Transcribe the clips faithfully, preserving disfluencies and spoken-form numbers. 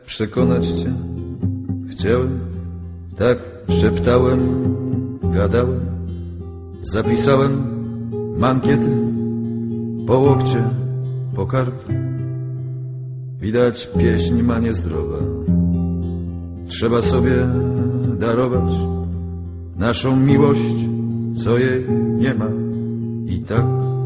przekonać cię chciałem, tak szeptałem, gadałem, zapisałem mankiety po łokcie, po kark. Widać, pieśń ma niezdrowa. Trzeba sobie darować naszą miłość, co jej nie ma i tak.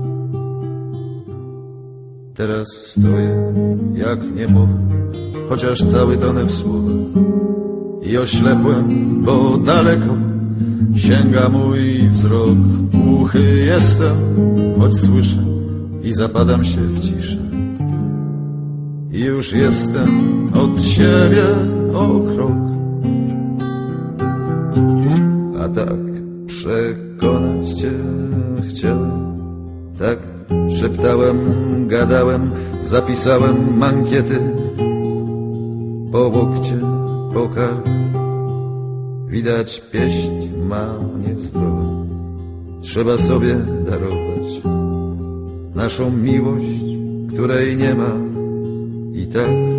Teraz stoję jak niemowy, chociaż cały tonę w słowa, i oślepłem, bo daleko sięga mój wzrok. Głuchy jestem, choć słyszę i zapadam się w ciszę. I już jestem od siebie o krok. A tak przekonać cię chciałem, tak szeptałem, gadałem, zapisałem mankiety po łokcie, po kark. Widać, pieśń ma niezdrowa. Trzeba sobie darować naszą miłość, której nie ma i tak.